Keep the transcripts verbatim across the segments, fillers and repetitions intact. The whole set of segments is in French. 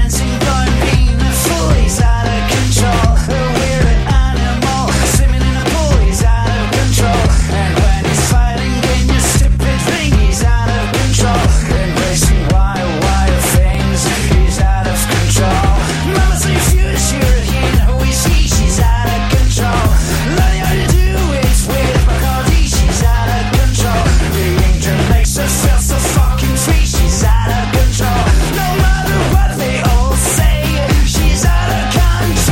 Out of control.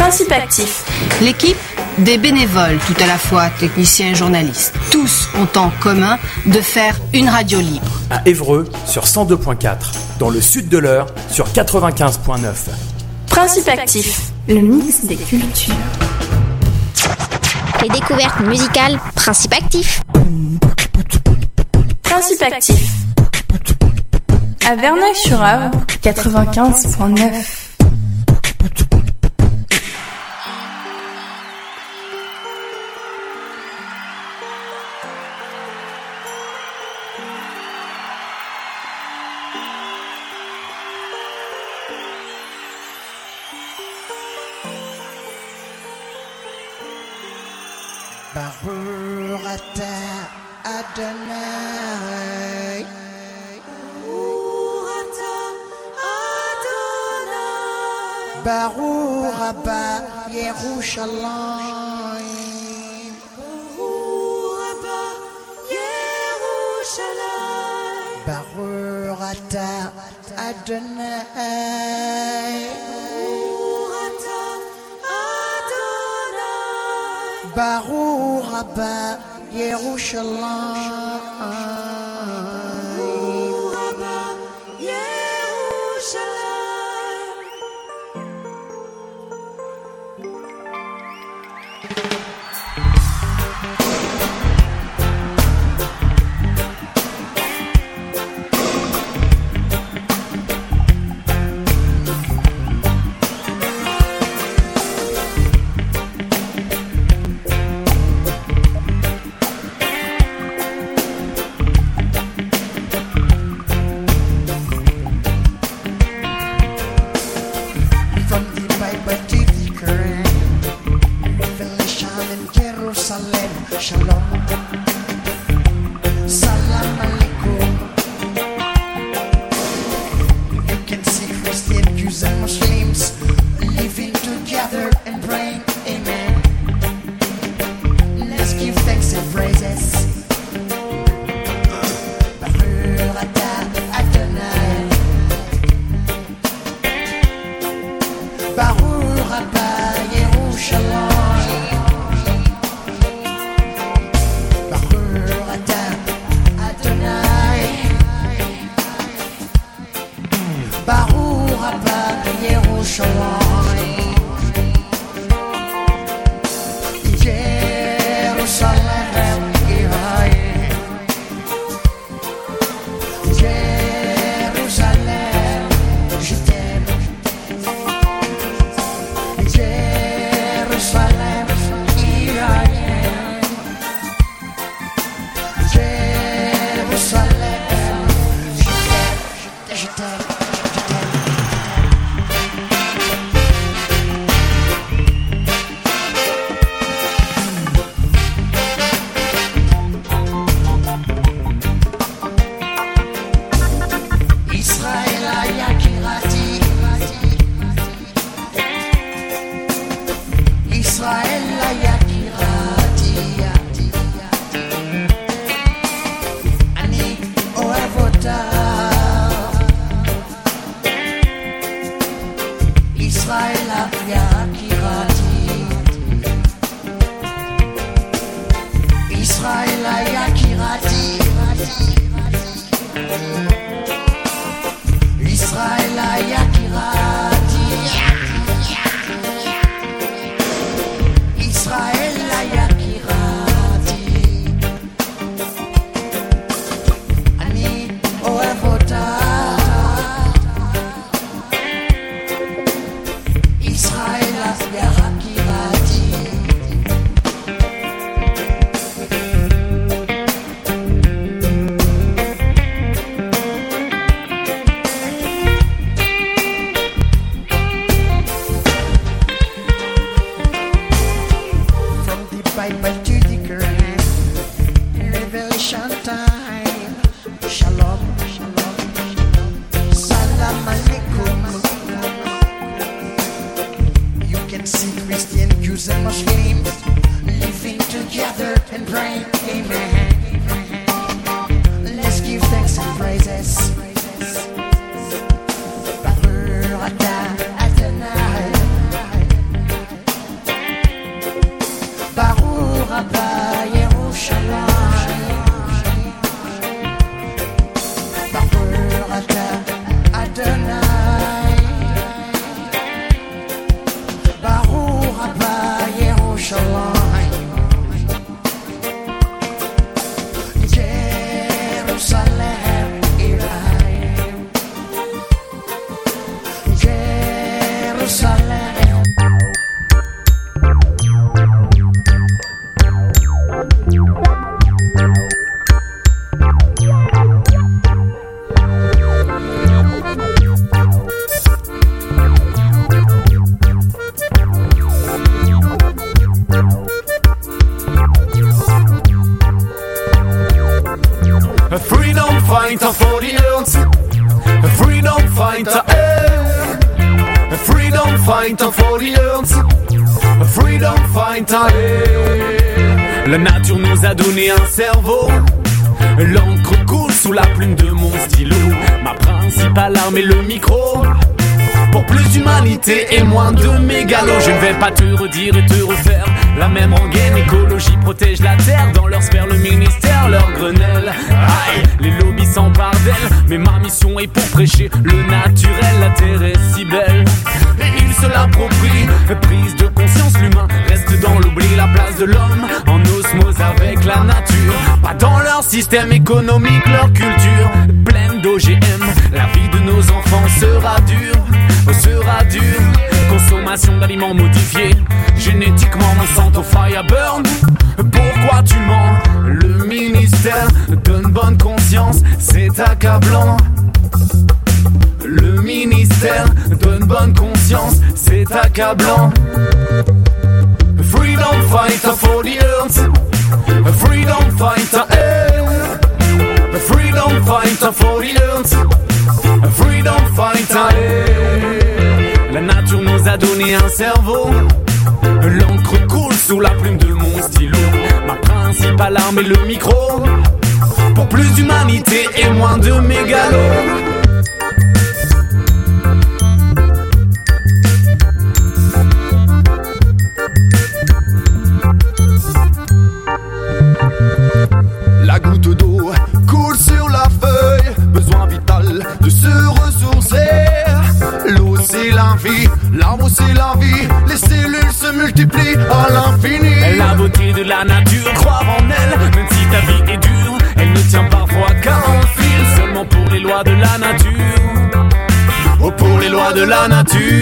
Principe actif. L'équipe, des bénévoles tout à la fois, techniciens et journalistes. Tous ont en commun de faire une radio libre. À Évreux sur cent deux virgule quatre, dans le sud de l'Eure sur quatre-vingt-quinze virgule neuf. Principe actif. Le mix des cultures. Les découvertes musicales, Principe actif. Principe actif. À Verneuil-sur-Avre, quatre-vingt-quinze virgule neuf. Barurata Adonai, Baruch Rabba Yerushalayim, Baruch Ata Adonai, Baruch Rabba Yerushalayim. Yerushalayim, Jerusalem, Yerushalayim, Jerusalem. A freedom fighter for the earth, a freedom fighter, eh. A freedom fighter for the earth, a freedom fighter, eh. La nature nous a donné un cerveau, l'encre coule sous la plume de mon stylo. Ma principale arme est le micro, pour plus d'humanité et moins de mégalo. Je ne vais pas te redire et te refaire la même rengaine. Écologie protège la terre, dans leur sphère le ministère, leur Grenelle. Aïe, les lobbies s'emparent d'elle, mais ma mission est pour prêcher le naturel. La terre est si belle et ils se l'approprient. Prise de conscience, l'humain reste dans l'oubli. La place de l'homme en osmose avec la nature, pas dans leur système économique, leur culture pleine d'O G M. La vie de nos enfants sera dure, sera dure. Consommation d'aliments modifiés génétiquement, Monsanto Fireburn. Pourquoi tu mens? Le ministère donne bonne conscience, c'est accablant. Le ministère donne bonne conscience, c'est accablant. Freedom fighter for the earth, a freedom fighter, eh. A freedom fighter for the earth, a freedom fighter, eh. La nature nous a donné un cerveau, l'encre coule sous la plume de mon stylo. Ma principale arme est le micro, pour plus d'humanité et moins de mégalo. La goutte d'eau coule sur la feuille, besoin vital de se ressourcer. L'eau c'est la vie, l'arbre c'est la vie, les cellules se multiplient à l'infini. La beauté de la nature, croire en elle, même si ta vie est dure, elle ne tient parfois qu'à un fil. Seulement pour les lois de la nature, oh pour les lois de la nature.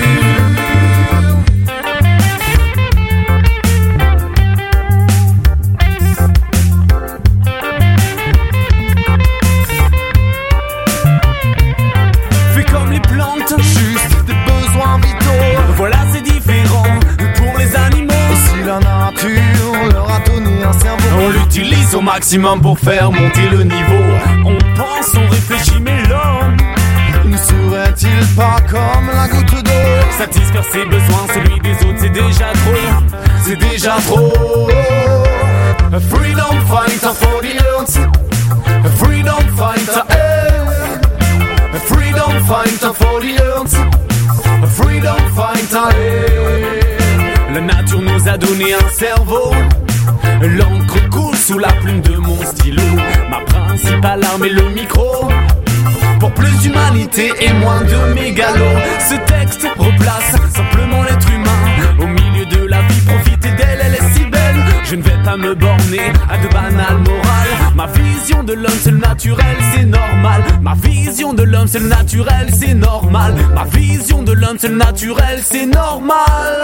Juste des besoins vitaux, voilà c'est différent pour les animaux. Et si la nature leur a donné un cerveau, on l'utilise au maximum pour faire monter le niveau. On pense, on réfléchit, mais l'homme ne serait-il pas comme la goutte d'eau? Satisfaire ses besoins, celui des autres, c'est déjà trop, c'est déjà trop. A freedom fighter for the earth, a freedom fighter, eh. A freedom fighter for the earth, a freedom fighter, eh. La nature nous a donné un cerveau, l'encre coule sous la plume de mon stylo. Ma principale arme est le micro, pour plus d'humanité et moins de mégalo. Ce texte replace simplement l'être humain au milieu de la vie, profiter d'elle, elle est si belle. Je ne vais pas me borner à de banales morales. Ma vision de l'homme c'est le naturel, c'est normal. Ma vision de l'homme c'est le naturel, c'est normal. Ma vision de l'homme c'est le naturel, c'est normal.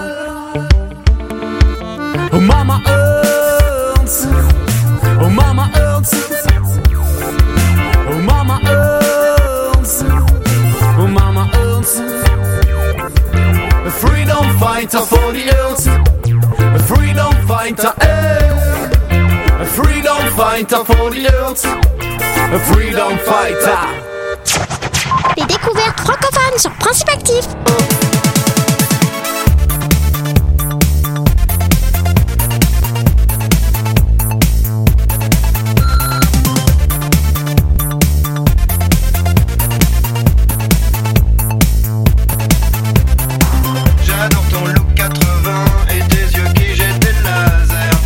Oh mama Earth, oh mama Earth, oh mama Earth, oh mama Earth. A freedom fighter for the earth, a freedom fighter, eh. A freedom fighter for the earth, a freedom fighter. Les découvertes francophones sur Principe Actif. J'adore ton look quatre-vingts et tes yeux qui jettent des lasers.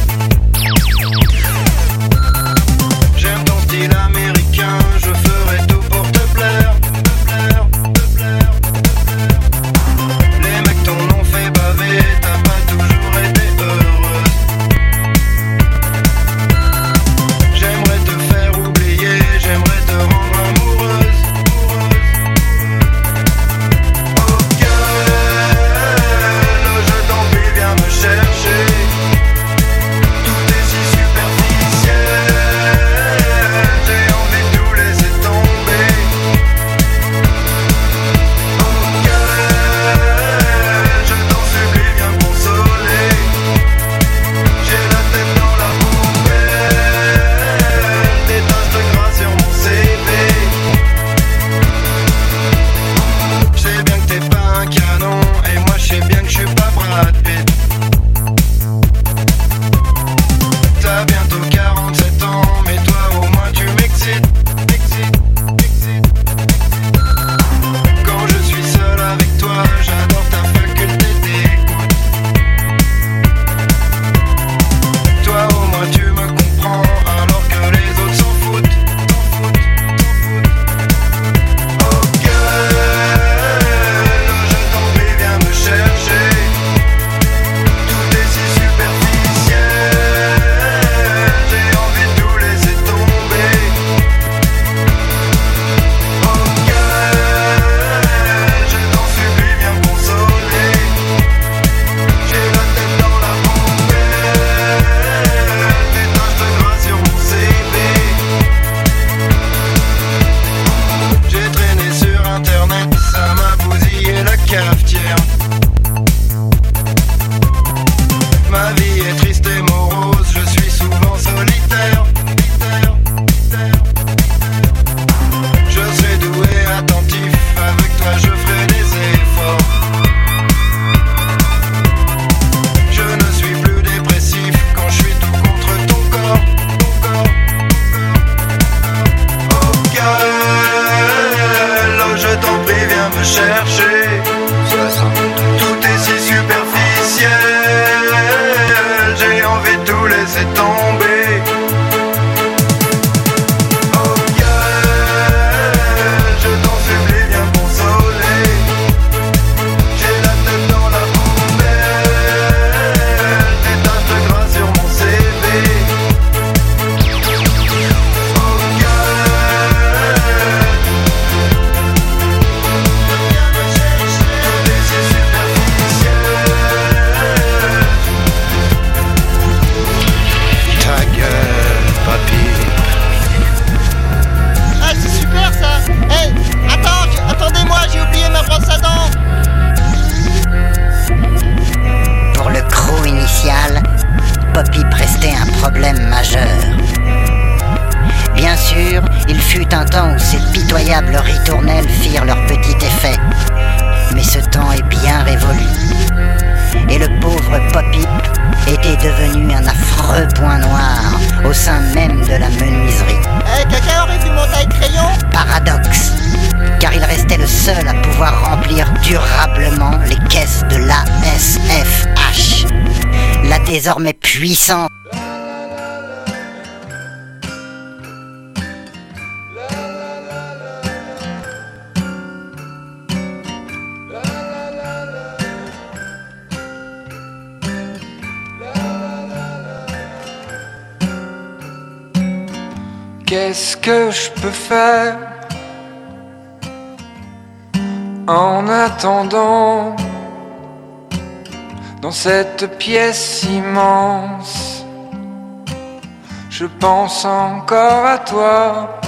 J'aime ton style américain, je ferai tout pour te plaire, te plaire, te plaire, te plaire. si superficiel, j'ai envie de tout laisser tomber. Oh yeah, je t'en supplie, viens consoler. J'ai la tête dans la poubelle, des taches de gras sur mon C V. Oh yeah, tout est si superficiel. Ta gueule, papy. Ah, c'est super ça. Hey, attends, je- attendez-moi, j'ai oublié ma brosse à dents. Pour le crew initial, Poppy prestait un problème majeur. Bien sûr, il fut un temps où ces pitoyables ritournelles firent leur petit effet. Mais ce temps est bien révolu. Et le pauvre Poppy était devenu un affreux point noir au sein même de la menuiserie. Hey, quelqu'un aurait vu mon taille-crayon? Paradoxe, car il restait le seul à pouvoir remplir durablement les caisses de l'A S F H, la désormais puissante. Qu'est-ce que je peux faire en attendant dans cette pièce immense? Je pense encore à toi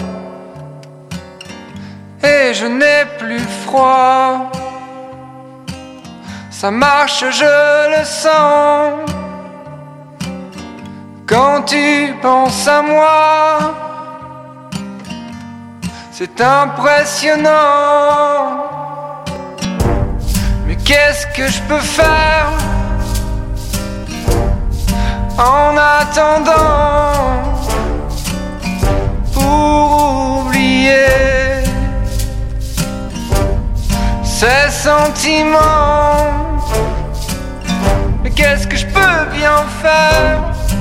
et je n'ai plus froid. Ça marche, je le sens. Quand tu penses à moi, c'est impressionnant. Mais qu'est-ce que je peux faire en attendant pour oublier ces sentiments? Mais qu'est-ce que je peux bien faire?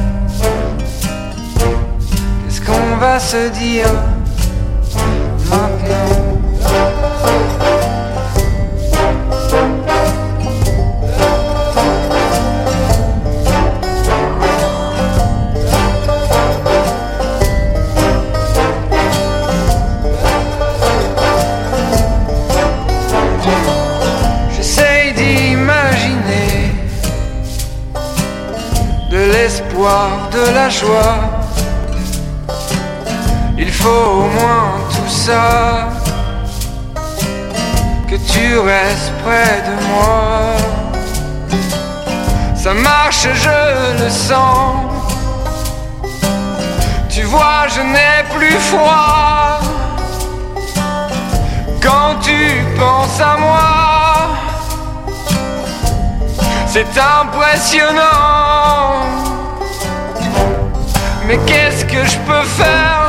Qu'est-ce qu'on va se dire maintenant? J'essaye d'imaginer de l'espoir, de la joie. Il faut au moins tout ça, que tu restes près de moi. Ça marche, je le sens. Tu vois, je n'ai plus froid. Quand tu penses à moi, c'est impressionnant. Mais qu'est-ce que je peux faire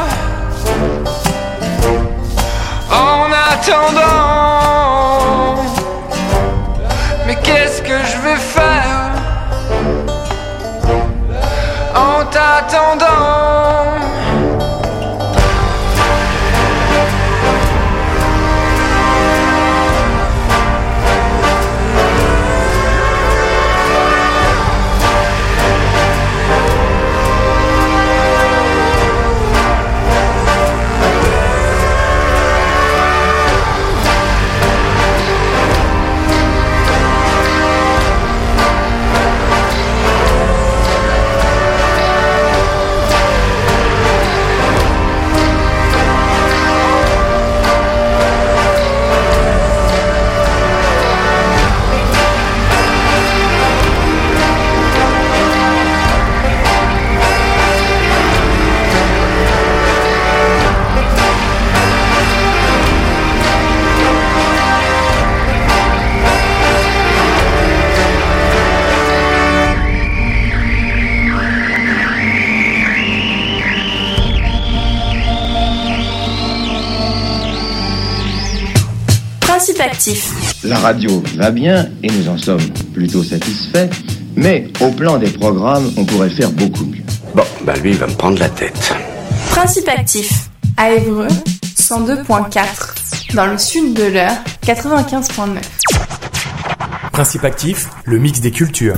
en attendant? Mais qu'est-ce que je vais faire en t'attendant? Actif. La radio va bien et nous en sommes plutôt satisfaits, mais au plan des programmes, on pourrait faire beaucoup mieux. Bon, bah lui, il va me prendre la tête. Principe Actif. À Évreux, cent deux virgule quatre. Dans le sud de l'Eure, quatre-vingt-quinze virgule neuf. Principe Actif, le mix des cultures.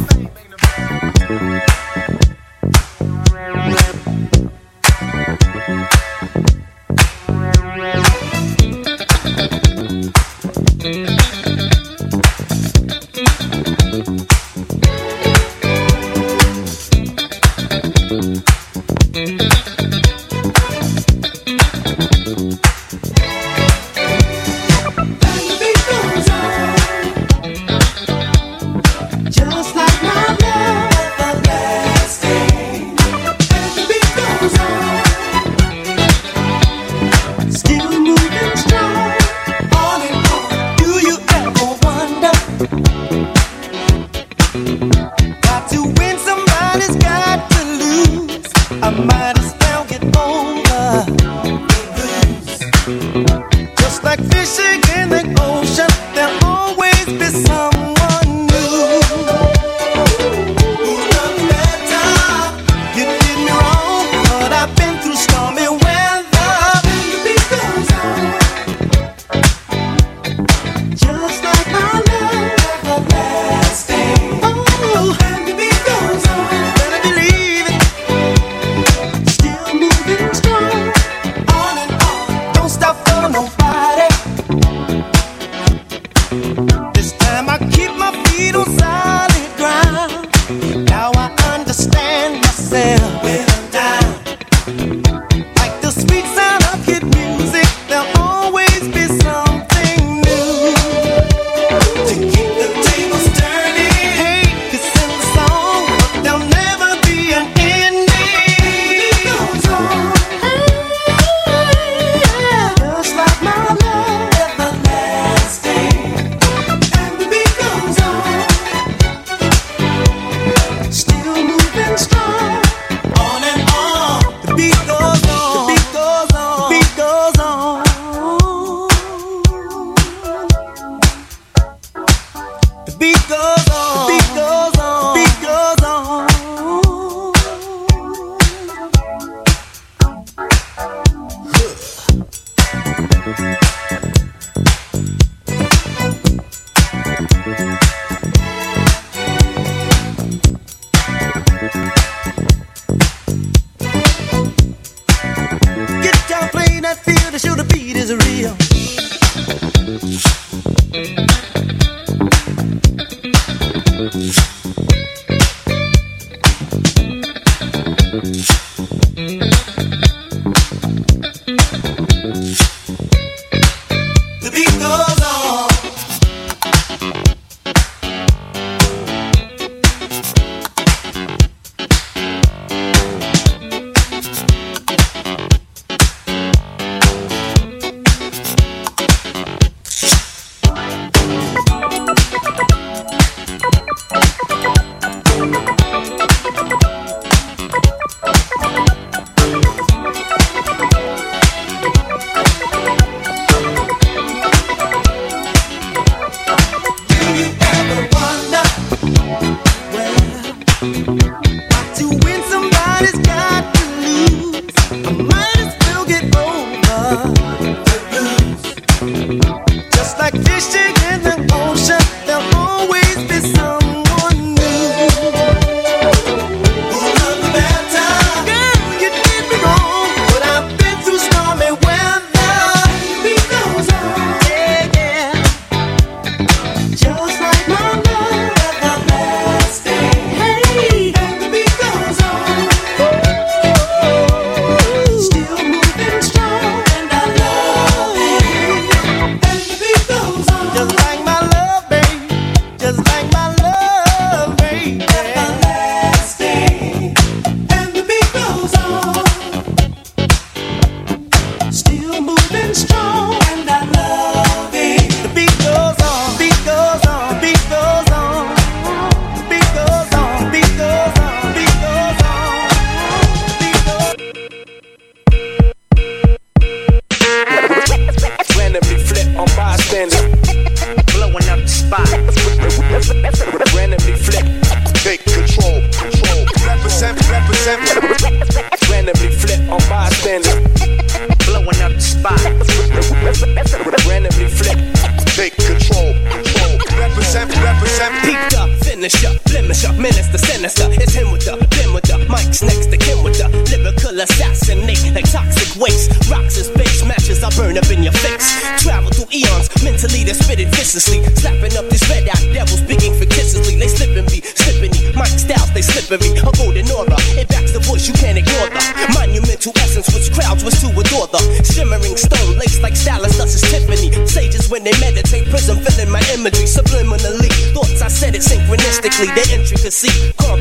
finisher, blemisher, minister, sinister. It's him with the, been with the, Mike's next to Kim with the lyrical assassinate like toxic waste. Rocks and space matches, I burn up in your face. Travel through eons, mentally they spit it viciously. Slapping up these red eyed devils, speaking fictitiously. They slipping me, slipping me. Mike styles, they slippery. A golden aura, it backs the voice, you can't ignore the monumental essence, which crowds was to adore the shimmering stone lace like stylist, thus is Tiffany. Sages when they meditate, prism filling my imagery subliminally. Thoughts I said it synchronistically, the intricacy,